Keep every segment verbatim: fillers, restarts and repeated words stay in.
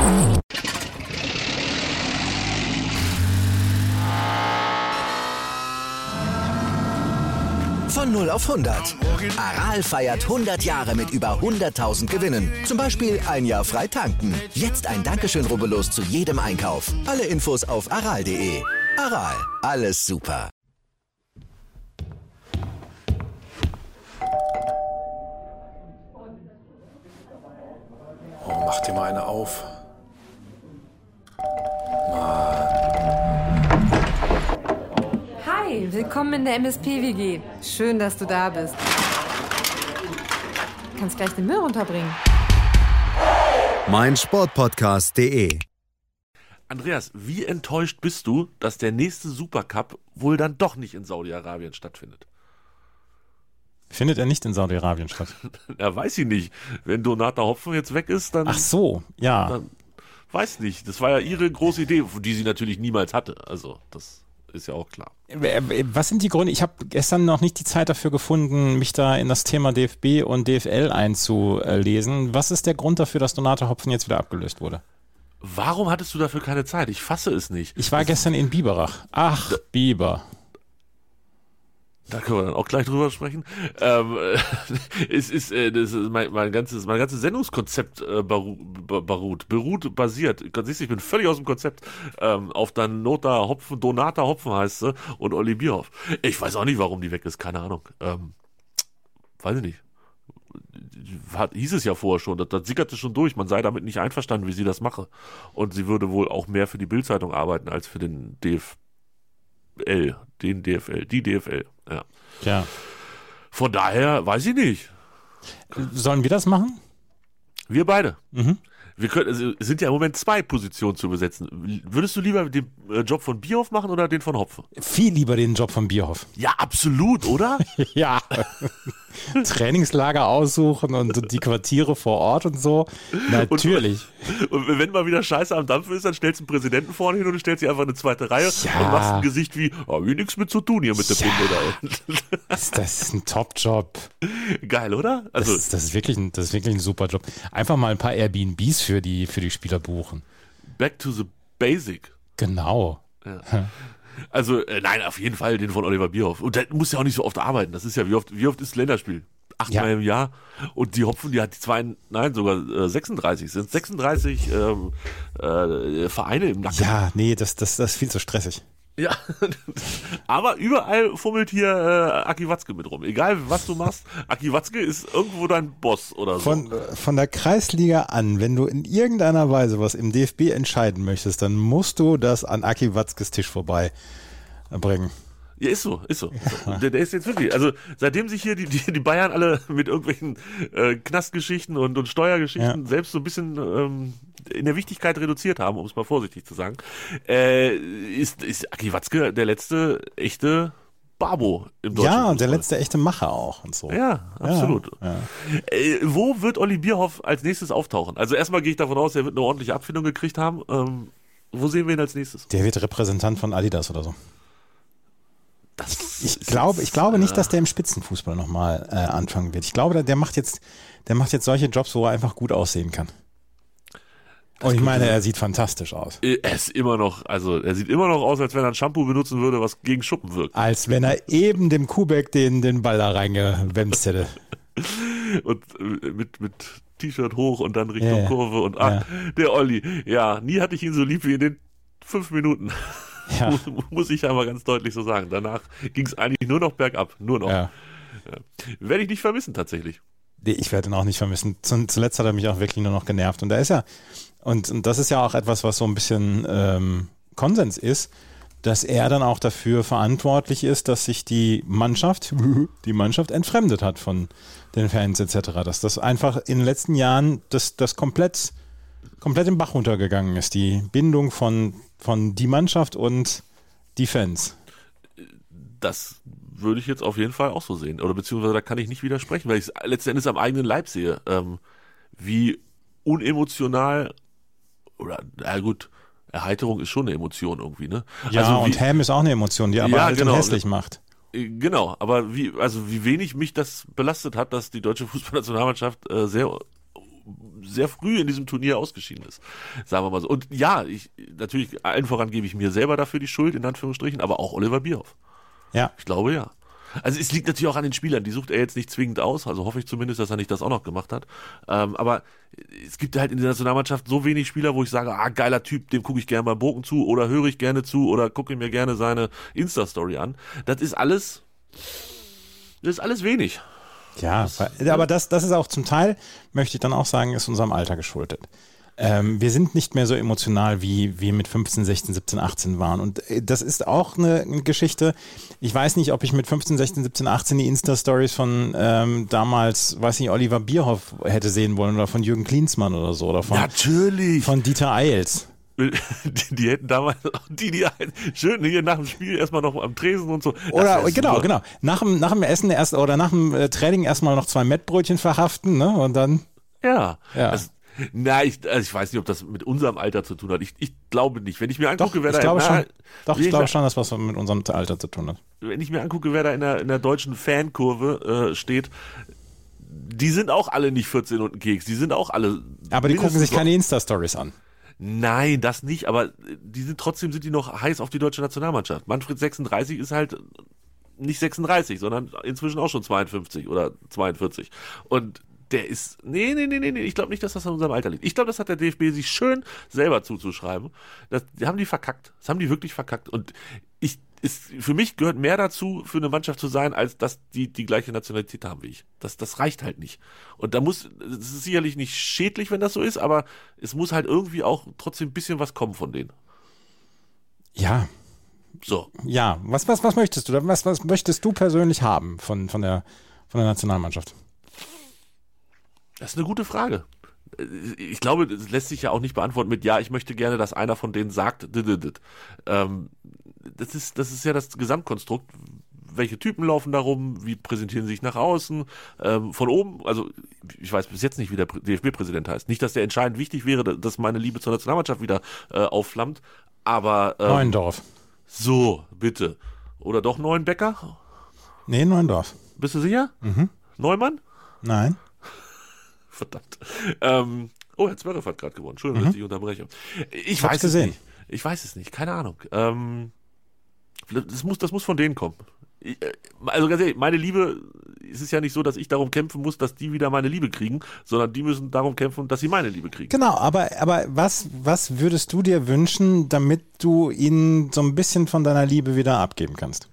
Von null auf hundert. Aral feiert hundert Jahre mit über hunderttausend Gewinnen. Zum Beispiel ein Jahr frei tanken. Jetzt ein Dankeschön, rubbellos zu jedem Einkauf. Alle Infos auf aral punkt de. Aral, alles super. Oh, mach dir mal eine auf. Hi, willkommen in der M S P-W G. Schön, dass du da bist. Du kannst gleich den Müll runterbringen. mein Sportpodcast punkt de. Andreas, wie enttäuscht bist du, dass der nächste Supercup wohl dann doch nicht in Saudi-Arabien stattfindet? Findet er nicht in Saudi-Arabien statt? Ja, weiß ich nicht. Wenn Donata Hopfen jetzt weg ist, dann... Ach so, ja. Dann, weiß nicht. Das war ja ihre große Idee, die sie natürlich niemals hatte. Also, das ist ja auch klar. Was sind die Gründe? Ich habe gestern noch nicht die Zeit dafür gefunden, mich da in das Thema D F B und D F L einzulesen. Was ist der Grund dafür, dass Donata Hopfen jetzt wieder abgelöst wurde? Warum hattest du dafür keine Zeit? Ich fasse es nicht. Ich war das gestern in Biberach. Ach, da, Biber. Da können wir dann auch gleich drüber sprechen. Ähm, es ist, äh, das ist mein, mein ganzes, mein ganzes Sendungskonzept äh, beruht, beruht, basiert. Siehst du, ich bin völlig aus dem Konzept. Ähm, auf dann Nota Hopfen, Donata Hopfen heißt sie und Olli Bierhoff. Ich weiß auch nicht, warum die weg ist, keine Ahnung. Ähm, weiß ich nicht. Hat, hieß es ja vorher schon, das, das sickerte schon durch, man sei damit nicht einverstanden, wie sie das mache. Und sie würde wohl auch mehr für die Bild-Zeitung arbeiten als für den D F L, den D F L, die D F L. Ja. Ja. Von daher weiß ich nicht. Sollen wir das machen? Wir beide. Mhm. Wir können, also, es sind ja im Moment zwei Positionen zu besetzen. Würdest du lieber den Job von Bierhoff machen oder den von Hopfen? Viel lieber den Job von Bierhoff. Ja, absolut, oder? Ja. Trainingslager aussuchen und die Quartiere vor Ort und so. Natürlich. Und, und wenn mal wieder Scheiße am Dampfen ist, dann stellst du einen Präsidenten vorne hin und du stellst dir einfach eine zweite Reihe ja. und machst ein Gesicht wie, oh, wie nichts mit zu tun hier mit der ja. Binde da. Das, das ist ein Top-Job. Geil, oder? Also, das, das, ist wirklich ein, das ist wirklich ein super Job. Einfach mal ein paar Airbnbs für die, für die Spieler buchen. Back to the basic. Genau. Ja. Also, äh, nein, auf jeden Fall den von Oliver Bierhoff. Und der muss ja auch nicht so oft arbeiten. Das ist ja, wie oft, wie oft ist Länderspiel? Achtmal ja. im Jahr. Und die Hopfen, die hat die zwei, nein, sogar äh, sechsunddreißig. Sind sechsunddreißig ähm, äh, Vereine im Nacken. Ja, nee, das, das, das ist viel zu stressig. Ja, aber überall fummelt hier äh, Aki Watzke mit rum. Egal, was du machst, Aki Watzke ist irgendwo dein Boss oder so. Von, von der Kreisliga an, wenn du in irgendeiner Weise was im D F B entscheiden möchtest, dann musst du das an Aki Watzkes Tisch vorbei bringen. Ja, ist so, ist so. Ja. Der, der ist jetzt wirklich, also seitdem sich hier die, die, die Bayern alle mit irgendwelchen äh, Knastgeschichten und, und Steuergeschichten ja. selbst so ein bisschen ähm, in der Wichtigkeit reduziert haben, um es mal vorsichtig zu sagen, äh, ist, ist Aki Watzke der letzte echte Babo im deutschen Ja, und der Fußball. letzte echte Macher auch und so. Ja, absolut. Ja, ja. Äh, wo wird Olli Bierhoff als nächstes auftauchen? Also erstmal gehe ich davon aus, er wird eine ordentliche Abfindung gekriegt haben. Ähm, wo sehen wir ihn als nächstes? Der wird Repräsentant von Adidas oder so. Das ich glaube, ich glaube nicht, dass der im Spitzenfußball nochmal äh, anfangen wird. Ich glaube, der, der macht jetzt, der macht jetzt solche Jobs, wo er einfach gut aussehen kann. Das Und ich meine, er sieht fantastisch aus. Er ist immer noch, also er sieht immer noch aus, als wenn er ein Shampoo benutzen würde, was gegen Schuppen wirkt. Als wenn er eben dem Kubek den, den Ball da reingewemst hätte. Und mit, mit T-Shirt hoch und dann Richtung ja, Kurve und ach, ja. der Olli. Ja, nie hatte ich ihn so lieb wie in den fünf Minuten. Ja. Muss ich ja mal ganz deutlich so sagen. Danach ging es eigentlich nur noch bergab. Nur noch. Ja. Ja. Werde ich nicht vermissen, tatsächlich. Nee, ich werde ihn auch nicht vermissen. Zuletzt hat er mich auch wirklich nur noch genervt. Und da ist ja, und, und das ist ja auch etwas, was so ein bisschen ähm, Konsens ist, dass er dann auch dafür verantwortlich ist, dass sich die Mannschaft, die Mannschaft entfremdet hat von den Fans et cetera. Dass das einfach in den letzten Jahren das, das komplett, komplett im Bach runtergegangen ist. Die Bindung von von die Mannschaft und die Fans. Das würde ich jetzt auf jeden Fall auch so sehen. Oder beziehungsweise da kann ich nicht widersprechen, weil ich es letzten Endes am eigenen Leib sehe, ähm, wie unemotional oder, na gut, Erheiterung ist schon eine Emotion irgendwie, ne? Ja, also wie, und Ham ist auch eine Emotion, die aber ja, alt genau, und hässlich macht. Genau, aber wie, also wie wenig mich das belastet hat, dass die deutsche Fußballnationalmannschaft äh, sehr sehr früh in diesem Turnier ausgeschieden ist, sagen wir mal so. Und ja, ich, natürlich, allen voran gebe ich mir selber dafür die Schuld, in Anführungsstrichen, aber auch Oliver Bierhoff. Ja. Ich glaube, ja. Also es liegt natürlich auch an den Spielern, die sucht er jetzt nicht zwingend aus, also hoffe ich zumindest, dass er nicht das auch noch gemacht hat. Ähm, aber es gibt halt in der Nationalmannschaft so wenig Spieler, wo ich sage, ah, geiler Typ, dem gucke ich gerne mal Bogen zu oder höre ich gerne zu oder gucke mir gerne seine Insta-Story an. Das ist alles, das ist alles wenig. Ja, das, aber das, das ist auch zum Teil, möchte ich dann auch sagen, ist unserem Alter geschuldet. Ähm, wir sind nicht mehr so emotional, wie wir mit fünfzehn, sechzehn, siebzehn, achtzehn waren. Und das ist auch eine, eine Geschichte. Ich weiß nicht, ob ich mit fünfzehn, sechzehn, siebzehn, achtzehn die Insta-Stories von ähm, damals, weiß nicht, Oliver Bierhoff hätte sehen wollen oder von Jürgen Klinsmann oder so. Oder von, Natürlich. Von Dieter Eils. Die, die hätten damals, die, die schön hier nach dem Spiel erstmal noch am Tresen und so. Das oder genau, super. genau. Nach dem, nach dem Essen erst oder nach dem äh, Training erstmal noch zwei Mettbrötchen verhaften, ne? Und dann. Ja. ja. Das, na, ich, also ich weiß nicht, ob das mit unserem Alter zu tun hat. Ich, ich glaube nicht. Wenn ich mir angucke, doch, wer ich da glaube na, schon. Doch, ich glaube da, schon, dass was mit unserem Alter zu tun hat. Wenn ich mir angucke, wer da in der, in der deutschen Fankurve äh, steht, die sind auch alle nicht vierzehn und ein Keks. Die sind auch alle. Aber die gucken sich keine Insta-Stories an. Nein, das nicht, aber die sind trotzdem sind die noch heiß auf die deutsche Nationalmannschaft. Manfred sechsunddreißig ist halt nicht sechsunddreißig, sondern inzwischen auch schon zweiundfünfzig oder zweiundvierzig. Und der ist, nee, nee, nee, nee, nee, ich glaube nicht, dass das an unserem Alter liegt. Ich glaube, das hat der D F B sich schön selber zuzuschreiben. Das, die haben die verkackt. Das haben die wirklich verkackt. Und ich, ist, für mich gehört mehr dazu, für eine Mannschaft zu sein, als dass die die gleiche Nationalität haben wie ich. Das, das reicht halt nicht. Und da muss, es ist sicherlich nicht schädlich, wenn das so ist, aber es muss halt irgendwie auch trotzdem ein bisschen was kommen von denen. Ja. So. Ja, was, was, was möchtest du? Was, was möchtest du persönlich haben von, von, der, von der Nationalmannschaft? Das ist eine gute Frage. Ich glaube, das lässt sich ja auch nicht beantworten mit, ja, ich möchte gerne, dass einer von denen sagt, ähm, das ist, das ist ja das Gesamtkonstrukt. Welche Typen laufen da rum? Wie präsentieren sie sich nach außen? Ähm, von oben, also ich weiß bis jetzt nicht, wie der D F B-Präsident heißt. Nicht, dass der entscheidend wichtig wäre, dass meine Liebe zur Nationalmannschaft wieder äh, aufflammt, aber... Ähm, Neuendorf. So, bitte. Oder doch Neuenbecker? Nee, Neuendorf. Bist du sicher? Mhm. Neumann? Nein. Verdammt. Ähm, oh, Herr Zverev hat gerade gewonnen. Entschuldigung, mhm. dass ich unterbreche. Ich, ich weiß es gesehen. nicht. Ich weiß es nicht. Keine Ahnung. Ähm, das muss, das muss von denen kommen. Ich, also ganz ehrlich, meine Liebe, es ist ja nicht so, dass ich darum kämpfen muss, dass die wieder meine Liebe kriegen, sondern die müssen darum kämpfen, dass sie meine Liebe kriegen. Genau, aber, aber was, was würdest du dir wünschen, damit du ihnen so ein bisschen von deiner Liebe wieder abgeben kannst?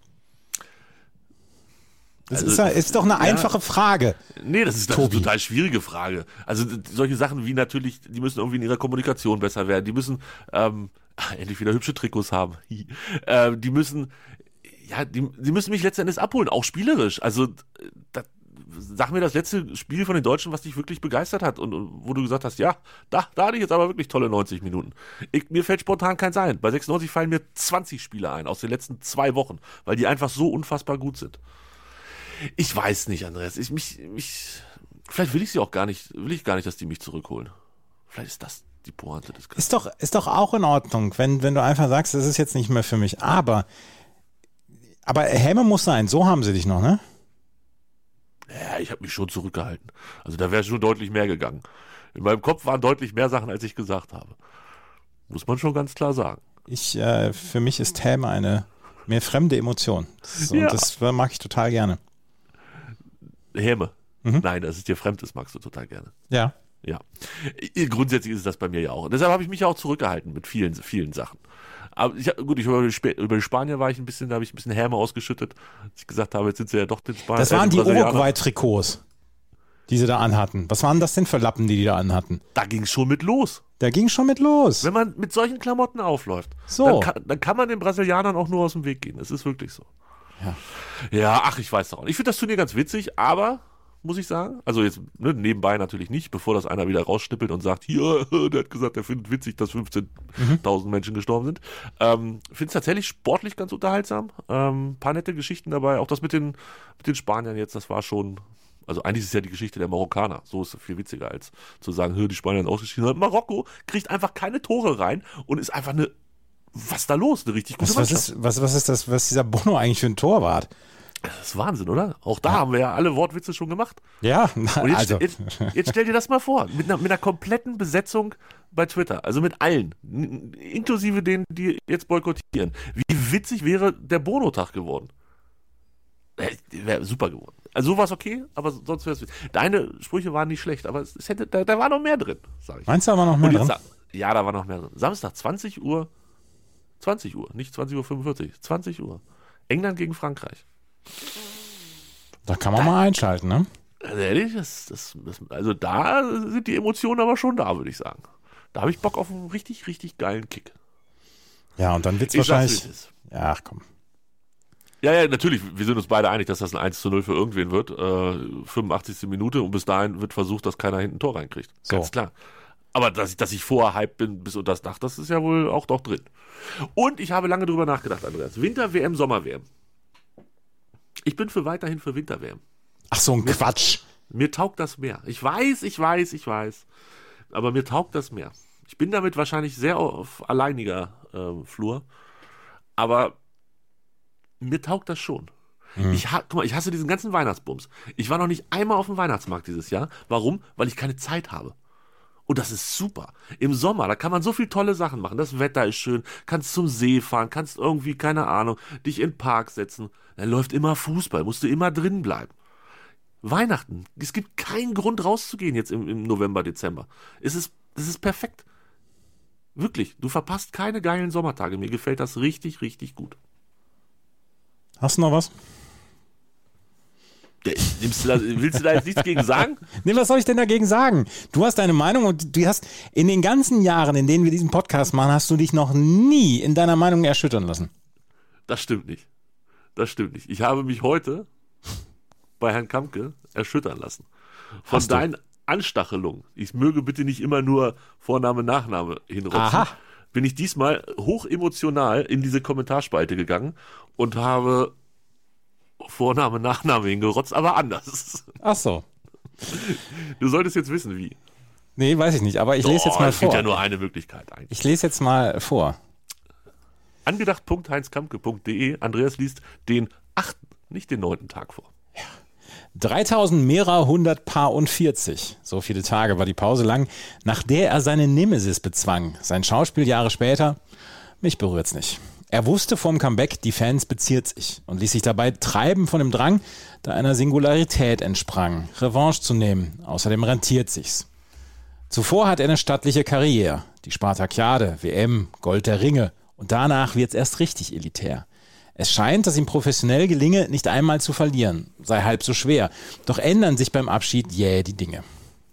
Das also, ist, ist doch eine ja, einfache Frage. Nee, das ist, das ist eine total schwierige Frage. Also solche Sachen wie natürlich, die müssen irgendwie in ihrer Kommunikation besser werden. Die müssen ähm, endlich wieder hübsche Trikots haben. äh, die müssen, ja, die, die müssen mich letzten Endes abholen, auch spielerisch. Also das, sag mir das letzte Spiel von den Deutschen, was dich wirklich begeistert hat und, und wo du gesagt hast, ja, da, da hatte ich jetzt aber wirklich tolle neunzig Minuten. Ich, mir fällt spontan keins ein. Bei sechsundneunzig fallen mir zwanzig Spiele ein aus den letzten zwei Wochen, weil die einfach so unfassbar gut sind. Ich weiß nicht, Andreas. Ich, mich, mich, vielleicht will ich sie auch gar nicht, will ich gar nicht, dass die mich zurückholen. Vielleicht ist das die Pointe des Ganzen. Ist doch, ist doch auch in Ordnung, wenn, wenn du einfach sagst, das ist jetzt nicht mehr für mich. Aber, aber Häme muss sein. So haben sie dich noch, ne? Ja, ich habe mich schon zurückgehalten. Also da wäre schon deutlich mehr gegangen. In meinem Kopf waren deutlich mehr Sachen, als ich gesagt habe. Muss man schon ganz klar sagen. Ich, äh, für mich ist Häme eine mehr fremde Emotion. Das, ja. Und das mag ich total gerne. Häme. Mhm. Nein, dass es dir fremd ist, magst du total gerne. Ja. Ja. Grundsätzlich ist es das bei mir ja auch. Und deshalb habe ich mich ja auch zurückgehalten mit vielen, vielen Sachen. Aber ich, gut, ich über, über die Spanier war ich ein bisschen, da habe ich ein bisschen Häme ausgeschüttet, als ich gesagt habe, jetzt sind sie ja doch den Spanier. Das waren äh, die Uruguay-Trikots, die sie da anhatten. Was waren das denn für Lappen, die die da anhatten? Da ging es schon mit los. Da ging schon mit los. Wenn man mit solchen Klamotten aufläuft, so. dann, kann, dann kann man den Brasilianern auch nur aus dem Weg gehen. Das ist wirklich so. Ja. Ja, ach, ich weiß doch. Ich finde das Turnier ganz witzig, aber, muss ich sagen, also jetzt ne, nebenbei natürlich nicht, bevor das einer wieder rausschnippelt und sagt, hier, der hat gesagt, er findet witzig, dass fünfzehntausend mhm. Menschen gestorben sind. Ähm, finde es tatsächlich sportlich ganz unterhaltsam. Ähm, paar nette Geschichten dabei. Auch das mit den, mit den Spaniern jetzt, das war schon, also eigentlich ist es ja die Geschichte der Marokkaner. So ist es viel witziger, als zu sagen, die Spanier sind ausgeschieden. Marokko kriegt einfach keine Tore rein und ist einfach eine, was ist da los? Eine richtig gute was, was, ist, was, was ist das, was ist dieser Bono eigentlich für ein Torwart? Das ist Wahnsinn, oder? Auch da ja. haben wir ja alle Wortwitze schon gemacht. Ja, und jetzt, also. Jetzt, jetzt stell dir das mal vor, mit einer, mit einer kompletten Besetzung bei Twitter, also mit allen, inklusive denen, die jetzt boykottieren. Wie witzig wäre der Bono-Tag geworden? Wäre super geworden. Also so war es okay, aber sonst wäre es. Deine Sprüche waren nicht schlecht, aber es, es hätte, da, da war noch mehr drin, sag ich. Meinst du, da war noch mehr drin? Sa- ja, da war noch mehr drin. Samstag, zwanzig Uhr, zwanzig Uhr, nicht zwanzig Uhr fünfundvierzig, zwanzig Uhr. England gegen Frankreich. Da kann man da, mal einschalten, ne? Also ehrlich, das, das, das, also da sind die Emotionen aber schon da, würde ich sagen. Da habe ich Bock auf einen richtig, richtig geilen Kick. Ja, und dann wird es wahrscheinlich... Ja, ach komm. Ja, ja, natürlich, wir sind uns beide einig, dass das ein eins zu null für irgendwen wird. Äh, fünfundachtzigste Minute und bis dahin wird versucht, dass keiner hinten ein Tor reinkriegt. So. Ganz klar. Aber dass ich, dass ich vorher hyped bin bis unter das Dach, das ist ja wohl auch doch drin. Und ich habe lange drüber nachgedacht, Andreas. Winter-W M, Sommer-W M. Ich bin für weiterhin für Winter-W M. Ach so, ein mir, Quatsch. Mir taugt das mehr. Ich weiß, ich weiß, ich weiß. Aber mir taugt das mehr. Ich bin damit wahrscheinlich sehr auf alleiniger äh, Flur. Aber mir taugt das schon. Mhm. Ich, guck mal, ich hasse diesen ganzen Weihnachtsbums. Ich war noch nicht einmal auf dem Weihnachtsmarkt dieses Jahr. Warum? Weil ich keine Zeit habe. Und das ist super. Im Sommer, da kann man so viele tolle Sachen machen. Das Wetter ist schön. Kannst zum See fahren, kannst irgendwie, keine Ahnung, dich in den Park setzen. Da läuft immer Fußball, musst du immer drin bleiben. Weihnachten, es gibt keinen Grund rauszugehen jetzt im, im November, Dezember. Es ist, es ist perfekt. Wirklich, du verpasst keine geilen Sommertage. Mir gefällt das richtig, richtig gut. Hast du noch was? Ja, nimmst du da, willst du da jetzt nichts gegen sagen? Nee, was soll ich denn dagegen sagen? Du hast deine Meinung und du hast in den ganzen Jahren, in denen wir diesen Podcast machen, hast du dich noch nie in deiner Meinung erschüttern lassen. Das stimmt nicht. Das stimmt nicht. Ich habe mich heute bei Herrn Kamke erschüttern lassen. Von hast deinen du? Anstachelungen. Ich möge bitte nicht immer nur Vorname, Nachname hinrotzen. Aha. Bin ich diesmal hochemotional in diese Kommentarspalte gegangen und habe Vorname, Nachname hingerotzt, aber anders. Ach so. Du solltest jetzt wissen, wie. Nee, weiß ich nicht, aber ich lese oh, jetzt mal es vor. Es gibt ja nur eine Möglichkeit eigentlich. Ich lese jetzt mal vor. Angedacht punkt heinz kamke punkt de. Andreas liest den achten, nicht den neunten Tag vor. Ja. dreitausend mehrer hundert Paar und vierzig. So viele Tage war die Pause lang, nach der er seine Nemesis bezwang. Sein Schauspiel Jahre später, mich berührt's nicht. Er wusste vom Comeback, die Fans beziert sich und ließ sich dabei treiben von dem Drang, der einer Singularität entsprang, Revanche zu nehmen. Außerdem rentiert sich's. Zuvor hat er eine stattliche Karriere, die Spartakiade, W M, Gold der Ringe und danach wird's erst richtig elitär. Es scheint, dass ihm professionell gelinge, nicht einmal zu verlieren, sei halb so schwer. Doch ändern sich beim Abschied jäh die Dinge.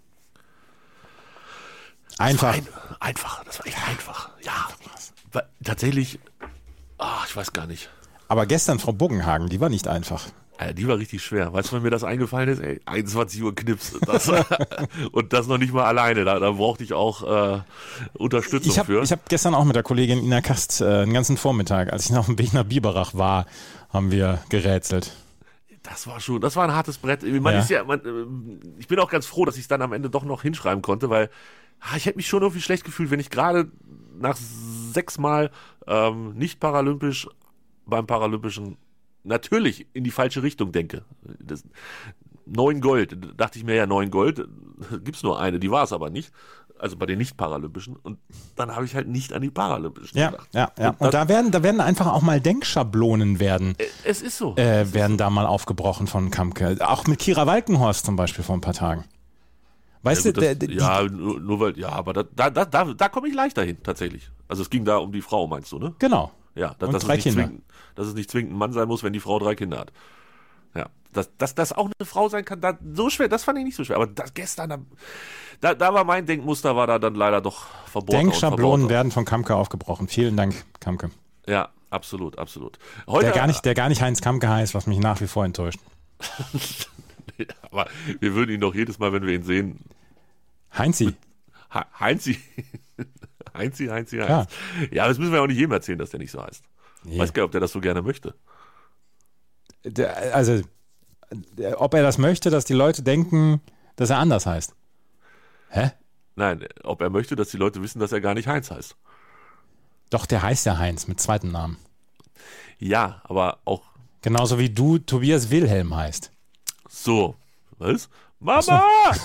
Einfach. Das war ein, einfach, das war echt einfach. Ja, war tatsächlich, ach, ich weiß gar nicht. Aber gestern Frau Buggenhagen, die war nicht einfach. Ja, die war richtig schwer. Weißt du, wenn mir das eingefallen ist? Ey, einundzwanzig Uhr Knips. Das, und das noch nicht mal alleine. Da, da brauchte ich auch äh, Unterstützung ich hab, für. Ich habe gestern auch mit der Kollegin Ina Kast äh, den ganzen Vormittag, als ich noch auf dem Weg nach Biberach war, haben wir gerätselt. Das war schon, das war ein hartes Brett. Man ja. ist ja, man, ich bin auch ganz froh, dass ich es dann am Ende doch noch hinschreiben konnte, weil ich hätte mich schon irgendwie schlecht gefühlt, wenn ich gerade nach sechsmal ähm, nicht paralympisch beim Paralympischen natürlich in die falsche Richtung denke. Das, neun Gold, da dachte ich mir ja, neun Gold, gibt's nur eine, die war es aber nicht. Also bei den nicht-Paralympischen. Und dann habe ich halt nicht an die Paralympischen ja, gedacht. Ja, ja. Und, und da werden, da werden einfach auch mal Denkschablonen werden. Es ist so. Äh, es werden ist so. da mal aufgebrochen von Kamke. Auch mit Kira Walkenhorst zum Beispiel vor ein paar Tagen. Weißt ja, du, gut, das, der, die, ja, nur, nur weil, ja, aber da, da, da, da, da komme ich leichter hin, tatsächlich. Also es ging da um die Frau, meinst du, ne? Genau. Ja, dass, und dass, drei es nicht Kinder. zwingend, dass es nicht zwingend ein Mann sein muss, wenn die Frau drei Kinder hat. Ja, dass, dass das auch eine Frau sein kann, da, so schwer, das fand ich nicht so schwer. Aber das, gestern, da, da, da war mein Denkmuster, war da dann leider doch verboten. Denkschablonen werden von Kamke aufgebrochen. Vielen Dank, Kamke. Ja, absolut, absolut. Heute, der, gar nicht, der gar nicht Heinz Kamke heißt, was mich nach wie vor enttäuscht. Aber wir würden ihn doch jedes Mal, wenn wir ihn sehen... Heinzi. Heinzi. Heinzi, Heinzi, Heinzi. Ja. ja, das müssen wir auch nicht jedem erzählen, dass der nicht so heißt. Ich nee. weiß gar nicht, ob der das so gerne möchte. Der, also, der, ob er das möchte, dass die Leute denken, dass er anders heißt. Hä? Nein, ob er möchte, dass die Leute wissen, dass er gar nicht Heinz heißt. Doch, der heißt ja Heinz mit zweiten Namen. Ja, aber auch Genauso wie du Tobias Wilhelm heißt. So, was? Mama!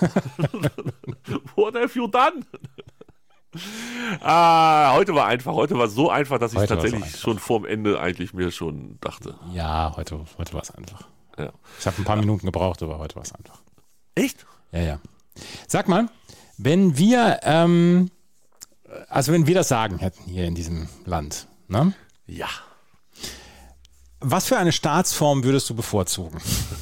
What have you done? Ah, heute war einfach, heute war so einfach, dass ich es tatsächlich so schon vorm Ende eigentlich mir schon dachte. Ja, heute, heute war es einfach. Ja. Ich habe ein paar ja. Minuten gebraucht, aber heute war es einfach. Echt? Ja, ja. Sag mal, wenn wir, ähm, also wenn wir das Sagen hätten hier in diesem Land, ne? Ja. Was für eine Staatsform würdest du bevorzugen?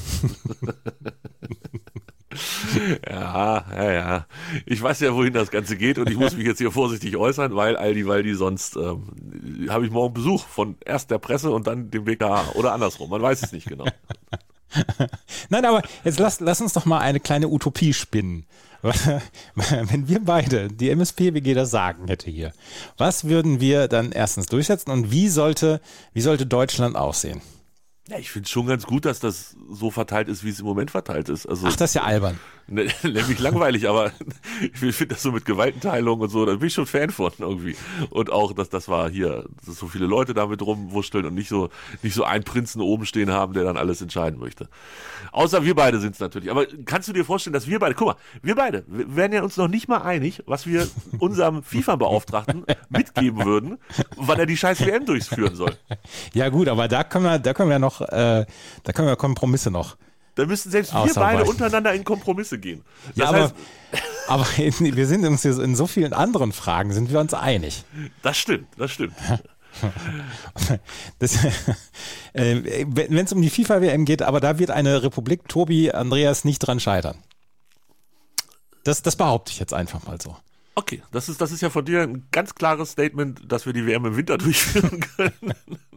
Ja, ja, ja. Ich weiß ja, wohin das Ganze geht und ich muss mich jetzt hier vorsichtig äußern, weil Aldi, weil die sonst ähm, habe ich morgen Besuch von erst der Presse und dann dem W K H oder andersrum. Man weiß es nicht genau. Nein, aber jetzt lass, lass uns doch mal eine kleine Utopie spinnen. Wenn wir beide, die M S P W G, das Sagen hätte hier, was würden wir dann erstens durchsetzen und wie sollte, wie sollte Deutschland aussehen? Ja, ich finde es schon ganz gut, dass das so verteilt ist, wie es im Moment verteilt ist. Also, Ach, das ist ja albern. Ne, nämlich langweilig, aber ich finde das so mit Gewaltenteilung und so, da bin ich schon Fan von irgendwie. Und auch, dass das war hier, dass so viele Leute damit rumwurschteln und nicht so, nicht so einen Prinzen oben stehen haben, der dann alles entscheiden möchte. Außer wir beide sind es natürlich. Aber kannst du dir vorstellen, dass wir beide, guck mal, wir beide, wir wären ja uns noch nicht mal einig, was wir unserem FIFA-Beauftragten mitgeben würden, wann er die scheiß W M durchführen soll. Ja gut, aber da können wir, da können wir noch, äh, da können wir Kompromisse noch. Da müssten selbst wir beide untereinander in Kompromisse gehen. Das ja, aber, heißt, aber in, wir sind uns in so vielen anderen Fragen sind wir uns einig. Das stimmt, das stimmt. Das, äh, wenn es um die FIFA-W M geht, aber da wird eine Republik Tobi Andreas nicht dran scheitern. Das, das behaupte ich jetzt einfach mal so. Okay, das ist, das ist ja von dir ein ganz klares Statement, dass wir die W M im Winter durchführen können.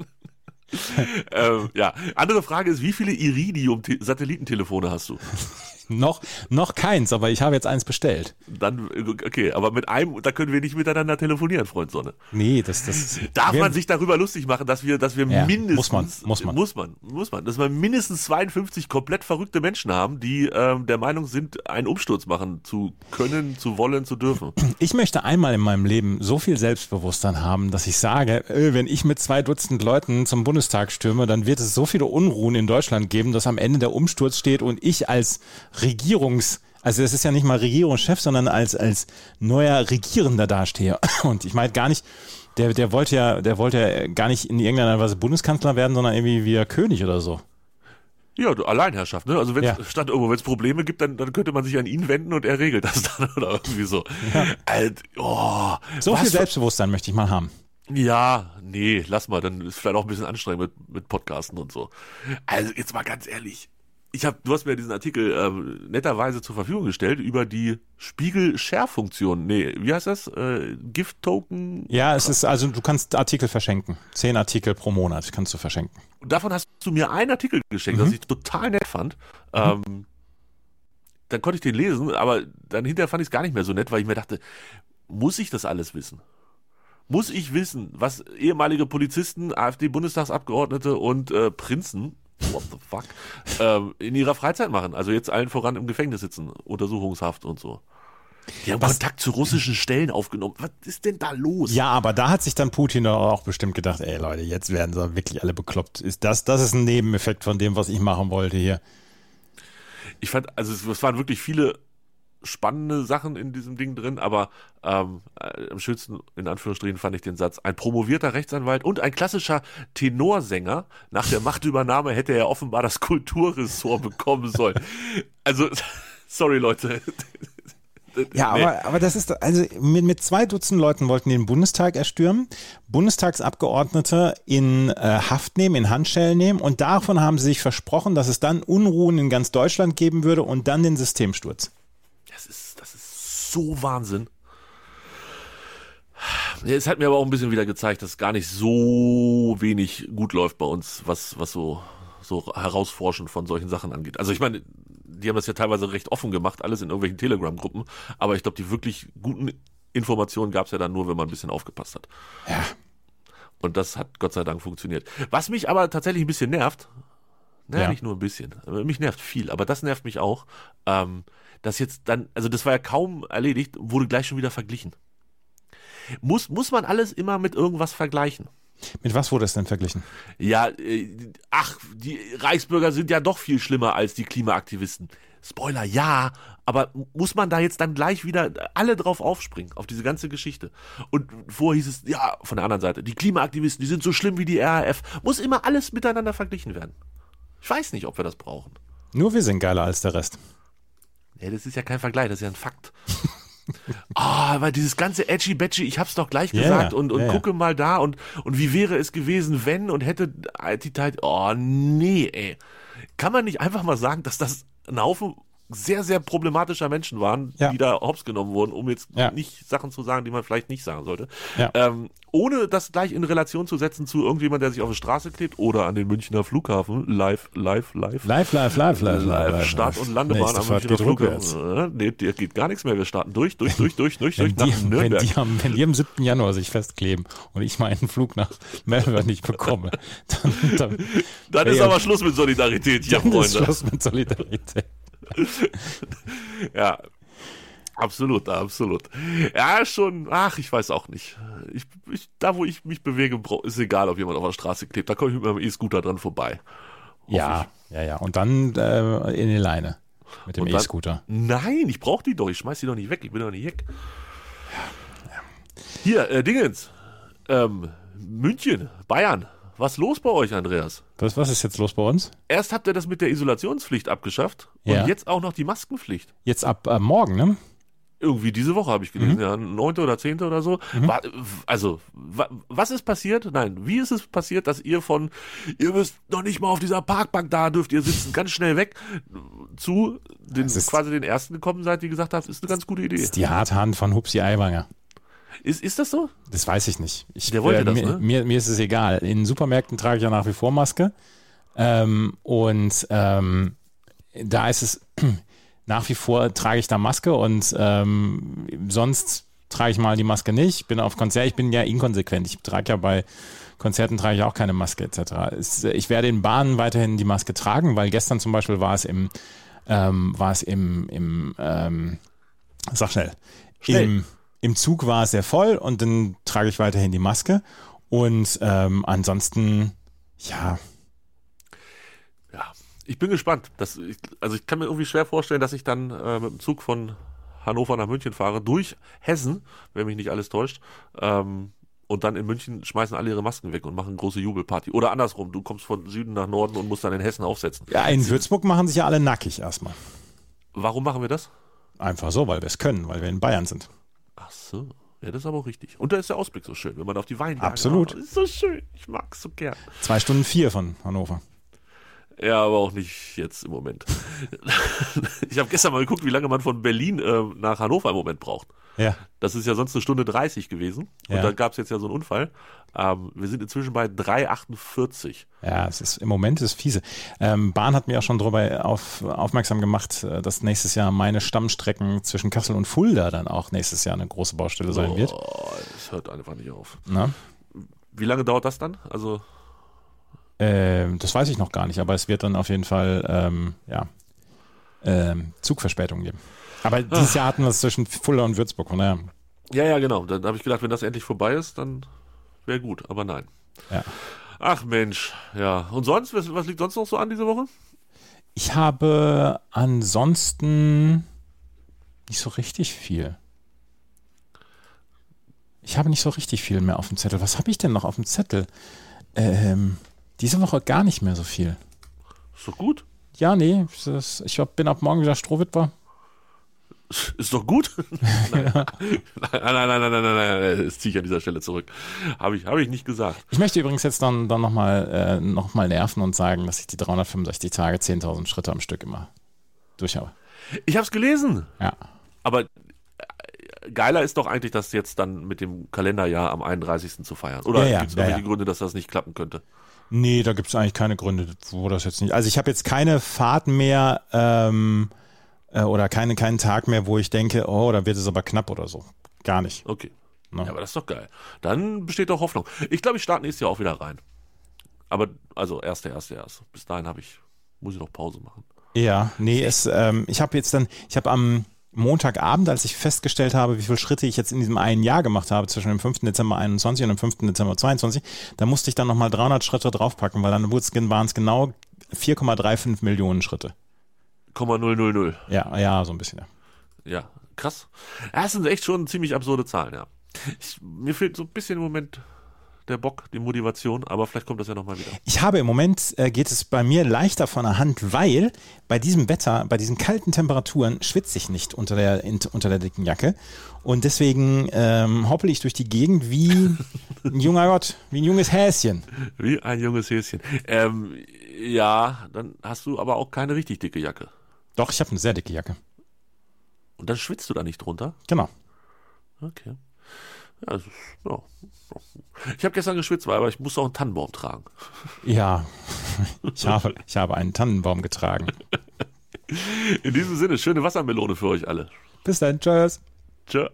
ähm, ja, andere Frage ist, wie viele Iridium-Satellitentelefone hast du? noch, noch keins, aber ich habe jetzt eins bestellt. Dann, okay, aber mit einem, da können wir nicht miteinander telefonieren, Freund Sonne. Nee, das, das. Darf man sich darüber lustig machen, dass wir, dass wir ja, mindestens, muss man, muss man, muss man, muss man, dass wir mindestens zweiundfünfzig komplett verrückte Menschen haben, die ähm, der Meinung sind, einen Umsturz machen zu können, zu wollen, zu dürfen. Ich möchte einmal in meinem Leben so viel Selbstbewusstsein haben, dass ich sage, äh, wenn ich mit zwei Dutzend Leuten zum Bundestag stürme, dann wird es so viele Unruhen in Deutschland geben, dass am Ende der Umsturz steht und ich als Regierungs, also es ist ja nicht mal Regierungschef, sondern als, als neuer Regierender dastehe. Und ich meine gar nicht, der, der wollte ja, der wollte ja gar nicht in irgendeiner Weise Bundeskanzler werden, sondern irgendwie wie König oder so. Ja, Alleinherrschaft, ne? Also wenn es Ja. stand irgendwo, wenn es Probleme gibt, dann, dann könnte man sich an ihn wenden und er regelt das dann oder irgendwie so. Ja. Alt, oh, So was viel für- Selbstbewusstsein möchte ich mal haben. Ja, nee, lass mal, dann ist vielleicht auch ein bisschen anstrengend mit, mit Podcasten und so. Also jetzt mal ganz ehrlich, ich hab, du hast mir diesen Artikel ähm, netterweise zur Verfügung gestellt über die Spiegel-Share-Funktion. Nee, wie heißt das? Äh, Gift-Token? Ja, es ist, also du kannst Artikel verschenken. Zehn Artikel pro Monat kannst du verschenken. Und davon hast du mir einen Artikel geschenkt, Mhm. das ich total nett fand. Ähm, dann konnte ich den lesen, aber dann hinterher fand ich es gar nicht mehr so nett, weil ich mir dachte, muss ich das alles wissen? Muss ich wissen, was ehemalige Polizisten, AfD-Bundestagsabgeordnete und äh, Prinzen, what the fuck, ähm, in ihrer Freizeit machen? Also jetzt allen voran im Gefängnis sitzen, Untersuchungshaft und so. Die haben Was- Kontakt zu russischen Stellen aufgenommen. Was ist denn da los? Ja, aber da hat sich dann Putin doch auch bestimmt gedacht, ey Leute, jetzt werden sie wirklich alle bekloppt. Ist das, das ist ein Nebeneffekt von dem, was ich machen wollte hier. Ich fand, also es, es waren wirklich viele spannende Sachen in diesem Ding drin, aber ähm, äh, am schönsten, in Anführungsstrichen, fand ich den Satz, ein promovierter Rechtsanwalt und ein klassischer Tenorsänger. Nach der Machtübernahme hätte er offenbar das Kulturressort bekommen sollen. Also, sorry Leute. Ja, Nee. aber, aber das ist, also mit, mit zwei Dutzend Leuten wollten den Bundestag erstürmen, Bundestagsabgeordnete in äh, Haft nehmen, in Handschellen nehmen und davon haben sie sich versprochen, dass es dann Unruhen in ganz Deutschland geben würde und dann den Systemsturz. Das ist, das ist so Wahnsinn. Es hat mir aber auch ein bisschen wieder gezeigt, dass gar nicht so wenig gut läuft bei uns, was, was so, so Herausforschen von solchen Sachen angeht. Also ich meine, die haben das ja teilweise recht offen gemacht, alles in irgendwelchen Telegram-Gruppen, aber ich glaube, die wirklich guten Informationen gab es ja dann nur, wenn man ein bisschen aufgepasst hat. Ja. Und das hat Gott sei Dank funktioniert. Was mich aber tatsächlich ein bisschen nervt, naja, Ja. nicht nur ein bisschen, aber mich nervt viel, aber das nervt mich auch, ähm, dass jetzt dann, also das war ja kaum erledigt, wurde gleich schon wieder verglichen. Muss, muss man alles immer mit irgendwas vergleichen? Mit was wurde es denn verglichen? Ja, äh, ach, die Reichsbürger sind ja doch viel schlimmer als die Klimaaktivisten. Spoiler, ja, aber muss man da jetzt dann gleich wieder alle drauf aufspringen, auf diese ganze Geschichte? Und vorher hieß es, ja, von der anderen Seite, die Klimaaktivisten, die sind so schlimm wie die R A F. Muss immer alles miteinander verglichen werden. Ich weiß nicht, ob wir das brauchen. Nur wir sind geiler als der Rest. Ja, das ist ja kein Vergleich, das ist ja ein Fakt. Ah, oh, aber dieses ganze Edgy-Badgy, ich hab's doch gleich gesagt yeah, und, und yeah. gucke mal da und, und wie wäre es gewesen, wenn und hätte die Zeit, oh nee, ey. Kann man nicht einfach mal sagen, dass das ein Haufen sehr, sehr problematischer Menschen waren, ja. die da hops genommen wurden, um jetzt ja. nicht Sachen zu sagen, die man vielleicht nicht sagen sollte. Ja. Ähm, ohne das gleich in Relation zu setzen zu irgendjemand, der sich auf die Straße klebt oder an den Münchner Flughafen. Live, live, live. Live, live, live, live, live. live Start- und Landebahn am Münchner Flughafen. Nee, der geht gar nichts mehr. Wir starten durch, durch, durch, durch, durch, durch nach die, Nürnberg. Wenn die, am, wenn die am siebten Januar sich festkleben und ich meinen Flug nach Melbourne nicht bekomme, dann, dann, dann ist ja, aber Schluss mit Solidarität hier, dann Freunde. Ist Schluss mit Solidarität. Ja, absolut, absolut. Ja, schon, ach, ich weiß auch nicht. Ich, ich, da, wo ich mich bewege, ist egal, ob jemand auf der Straße klebt. Da komme ich mit meinem E-Scooter dran vorbei. Ja, ja, ja. Und dann äh, in die Leine mit dem E-Scooter. Nein, ich brauche die doch. Ich schmeiß die doch nicht weg. Ich bin doch nicht weg. Ja, ja. Hier, äh, Dingens. Ähm, München, Bayern. Was los bei euch, Andreas? Was, was ist jetzt los bei uns? Erst habt ihr das mit der Isolationspflicht abgeschafft und ja. jetzt auch noch die Maskenpflicht. Jetzt ab äh, morgen, ne? Irgendwie diese Woche habe ich gelesen, mhm. ja, neunte oder zehnte oder so. Mhm. War, also, wa, was ist passiert? Nein, wie ist es passiert, dass ihr von, ihr müsst noch nicht mal auf dieser Parkbank da, dürft ihr sitzen, ganz schnell weg, zu den, quasi den Ersten gekommen seid, die gesagt habt, ist eine ganz gute Idee. Das ist die Harthand von Hupsi Aiwanger. Ist, ist das so? Das weiß ich nicht. Ich, Der wollte äh, das, mir, ne? Mir, mir ist es egal. In Supermärkten trage ich ja nach wie vor Maske. Ähm, und ähm, da ist es, nach wie vor trage ich da Maske und ähm, sonst trage ich mal die Maske nicht. Bin auf Konzert, ich bin ja inkonsequent. Ich trage ja bei Konzerten trage ich auch keine Maske et cetera. Es, ich werde in Bahnen weiterhin die Maske tragen, weil gestern zum Beispiel war es im, ähm, war es im, im ähm, sag schnell, schnell. im Im Zug war es sehr voll und dann trage ich weiterhin die Maske und ähm, ansonsten, ja. Ja, ich bin gespannt. Das, ich, also ich kann mir irgendwie schwer vorstellen, dass ich dann äh, mit dem Zug von Hannover nach München fahre, durch Hessen, wenn mich nicht alles täuscht, ähm, und dann in München schmeißen alle ihre Masken weg und machen eine große Jubelparty. Oder andersrum, du kommst von Süden nach Norden und musst dann in Hessen aufsetzen. Ja, in Würzburg machen sich ja alle nackig erstmal. Warum machen wir das? Einfach so, weil wir es können, weil wir in Bayern sind. Ach so, ja, das ist aber auch richtig. Und da ist der Ausblick so schön, wenn man auf die Weinberge... Absolut. Oh, das ist so schön, ich mag es so gern. Zwei Stunden vier von Hannover. Ja, aber auch nicht jetzt im Moment. Ich habe gestern mal geguckt, wie lange man von Berlin äh, nach Hannover im Moment braucht. Ja. Das ist ja sonst eine Stunde dreißig gewesen. Und ja. da gab es jetzt ja so einen Unfall. Ähm, wir sind inzwischen bei drei achtundvierzig. Ja, es ist im Moment ist fiese. Ähm, Bahn hat mir auch schon darüber auf, aufmerksam gemacht, dass nächstes Jahr meine Stammstrecken zwischen Kassel und Fulda dann auch nächstes Jahr eine große Baustelle sein oh, wird. Das hört einfach nicht auf. Na? Wie lange dauert das dann? Also Ähm, das weiß ich noch gar nicht, aber es wird dann auf jeden Fall ähm, ja, ähm, Zugverspätungen geben. Aber dieses Jahr hatten wir es zwischen Fulda und Würzburg, von daher. Ja, ja, genau. Dann habe ich gedacht, wenn das endlich vorbei ist, dann wäre gut, aber nein. Ja. Ach Mensch, ja. Und sonst, was, was liegt sonst noch so an diese Woche? Ich habe ansonsten nicht so richtig viel. Ich habe nicht so richtig viel mehr auf dem Zettel. Was habe ich denn noch auf dem Zettel? Ähm, diese Woche gar nicht mehr so viel. Ist doch gut. Ja, nee, das, ich bin ab morgen wieder Strohwitwer. Ist doch gut. nein, ja. nein, nein, nein, nein, nein, nein, das ziehe ich an dieser Stelle zurück. Habe ich, hab ich nicht gesagt. Ich möchte übrigens jetzt dann, dann nochmal äh, noch mal nerven und sagen, dass ich die dreihundertfünfundsechzig Tage zehntausend Schritte am Stück immer durchhabe. Ich habe es gelesen. Ja. Aber geiler ist doch eigentlich, das jetzt dann mit dem Kalenderjahr am einunddreißigsten zu feiern. Oder ja, ja, gibt es ja, irgendwelche ja. Gründe, dass das nicht klappen könnte? Nee, da gibt es eigentlich keine Gründe, wo das jetzt nicht. Also ich habe jetzt keine Fahrt mehr ähm, äh, oder keine, keinen Tag mehr, wo ich denke, oh, da wird es aber knapp oder so. Gar nicht. Okay. No. Ja, aber das ist doch geil. Dann besteht doch Hoffnung. Ich glaube, ich starte nächstes Jahr auch wieder rein. Aber, also, erste, erste, erste. Bis dahin habe ich, muss ich noch Pause machen. Ja, nee, es, ähm, ich habe jetzt dann, ich habe am Montagabend, als ich festgestellt habe, wie viele Schritte ich jetzt in diesem einen Jahr gemacht habe, zwischen dem fünften Dezember einundzwanzig und dem fünften Dezember zweiundzwanzig, da musste ich dann nochmal dreihundert Schritte draufpacken, weil dann waren es genau vier Komma fünfunddreißig Millionen Schritte. null null null. Ja, ja, so ein bisschen, ja. Ja, krass. Ja, das sind echt schon ziemlich absurde Zahlen, ja. Ich, mir fehlt so ein bisschen im Moment der Bock, die Motivation, aber vielleicht kommt das ja nochmal wieder. Ich habe im Moment, äh, geht es bei mir leichter von der Hand, weil bei diesem Wetter, bei diesen kalten Temperaturen schwitze ich nicht unter der, in, unter der dicken Jacke und deswegen ähm, hoppel ich durch die Gegend wie ein junger Gott, wie ein junges Häschen. Wie ein junges Häschen. Ähm, ja, dann hast du aber auch keine richtig dicke Jacke. Doch, ich habe eine sehr dicke Jacke. Und dann schwitzt du da nicht drunter? Genau. Okay. Ja, also, ja. Ich habe gestern geschwitzt, aber ich musste auch einen Tannenbaum tragen. Ja, ich habe, ich habe einen Tannenbaum getragen. In diesem Sinne, schöne Wassermelone für euch alle. Bis dann, tschüss. Tschö.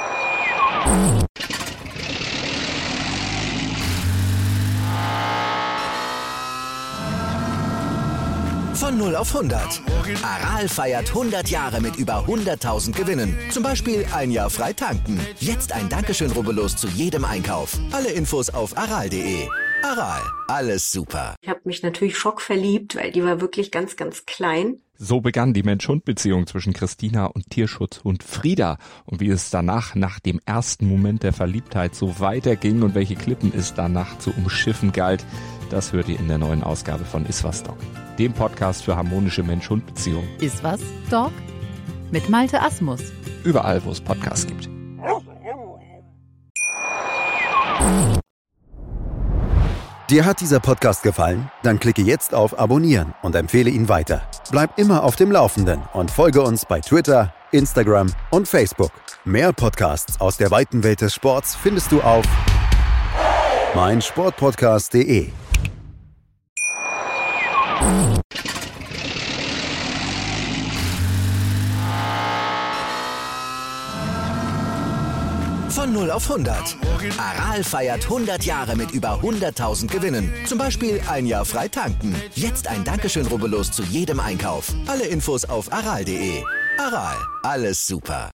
Von null auf hundert. Aral feiert hundert Jahre mit über hunderttausend Gewinnen. Zum Beispiel ein Jahr frei tanken. Jetzt ein Dankeschön, rubbellos zu jedem Einkauf. Alle Infos auf aral punkt de. Aral, alles super. Ich habe mich natürlich schockverliebt, weil die war wirklich ganz, ganz klein. So begann die Mensch-Hund-Beziehung zwischen Christina und Tierschutzhund Frieda. Und wie es danach, nach dem ersten Moment der Verliebtheit, so weiterging und welche Klippen es danach zu umschiffen galt, das hört ihr in der neuen Ausgabe von Iswas Dog, dem Podcast für harmonische Mensch-Hund-Beziehungen. Iswas Dog? Mit Malte Asmus. Überall, wo es Podcasts gibt. Dir hat dieser Podcast gefallen? Dann klicke jetzt auf Abonnieren und empfehle ihn weiter. Bleib immer auf dem Laufenden und folge uns bei Twitter, Instagram und Facebook. Mehr Podcasts aus der weiten Welt des Sports findest du auf meinsportpodcast punkt de. Von null auf hundert. Aral feiert hundert Jahre mit über hunderttausend Gewinnen. Zum Beispiel ein Jahr frei tanken. Jetzt ein Dankeschön, rubbellos zu jedem Einkauf. Alle Infos auf aral punkt de. Aral, alles super.